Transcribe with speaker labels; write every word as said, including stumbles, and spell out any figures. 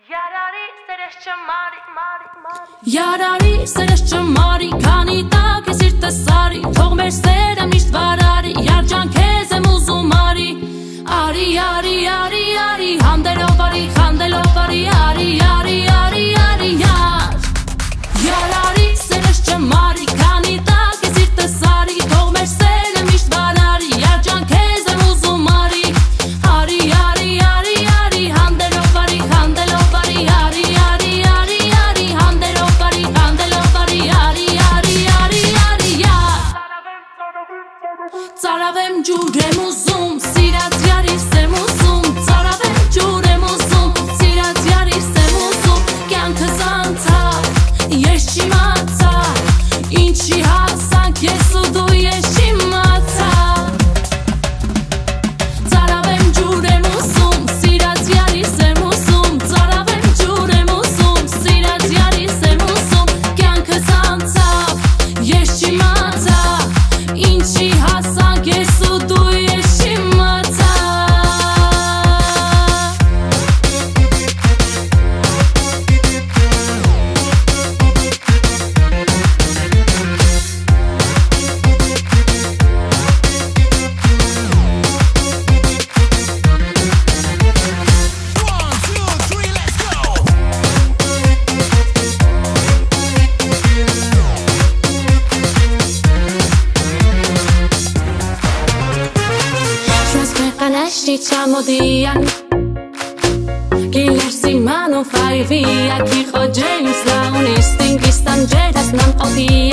Speaker 1: Yarari սերես չմարի, մարի, մարի
Speaker 2: Yarari սերես չմարի, քանի տակ է սիրտս արի Թող մեր սերը միշտ վարարի, երջանք քեզ եմ ուզում արի Արի, արի, արի, արի, հանդելով արի, խանդելով արի Արի, արի, արի, արի, յար Yarari սերես չմարի, քանի տակ է սիրտս արի Թող մեր սերը միշտ վարարի, երջանք քեզ եմ ուզում արի Արի, արի, արի, արի, հանդելով արի, խանդելով արի Արի, արի, արի, արի, հանդելով արի, խանդելով արի Արի, արի, արի, արի, յար Ծարավեմ ջուր եմ ուզում, սիրած յարիս եմ ուզում Ծարավեմ ջուր եմ ուզում, սիրած յարիս եմ ուզում Կյանքս անցավ, ես չիմացա Ինչի հասանք ես ու դու ես չիմացա Ծարավեմ ջուր եմ ուզում, սիրած յարիս եմ ուզում Ծարավեմ ջուր եմ ուզում, սիրած յարիս եմ ուզում Կյանքս անցավ, ես չիմացա Ինչի հասանք ես ու դու ես չիմացա Chamodian Killersi mano fai via Chi ho James Brown Istingistan Jedas nan odia